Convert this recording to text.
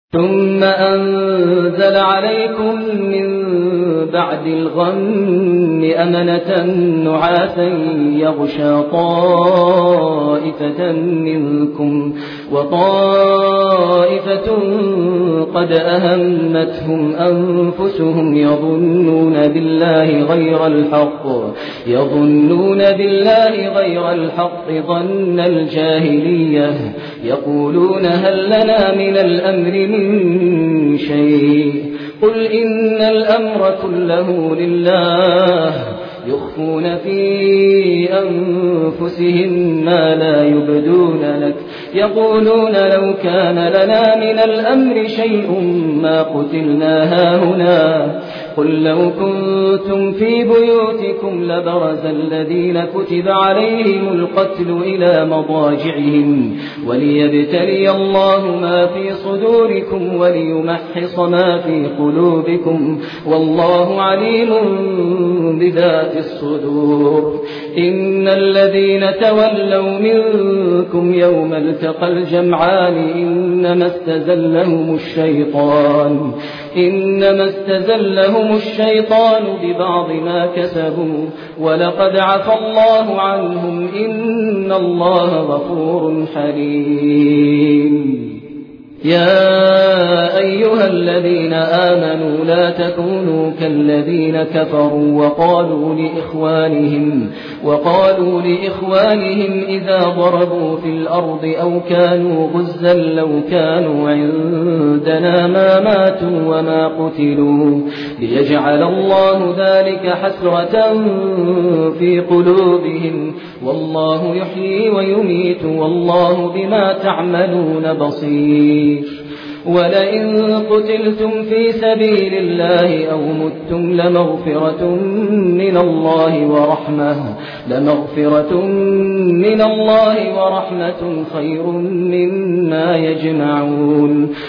ثم أنزل عليكم من بعد الغم أمنة نعاسا يغشى طائفة منكم وطائفة قد أهمتهم أنفسهم يظنون بالله غير الحق ظن الجاهلية يقولون هل لنا من الأمر من شيء قل إن الأمر كله لله يخفون في أنفسهم ما لا يبدون لك يقولون لو كان لنا من الأمر شيء ما قتلنا هاهنا قل لو كنتم في بيوتكم لبرز الذين كتب عليهم القتل إلى مضاجعهم وليبتلي الله ما في صدوركم وليمحص ما في قلوبكم والله عليم بذات الصدور إن الذين تولوا منكم يوم التقى الجمعان إنما استزلهم الشيطان ببعض ما كسبوا ولقد عفى الله عنهم إن الله غفور حليم يا أيها الذين آمنوا لا تكونوا كالذين كفروا وقالوا لإخوانهم إذا ضربوا في الأرض أو كانوا غزا لو كانوا عندنا ما ماتوا وما قتلوا ليجعل الله ذلك حسرة في قلوبهم والله يحيي ويميت والله بما تعملون بصير ولئن قتلتم في سبيل الله أو متم لمغفرة من الله ورحمة خير مما يجمعون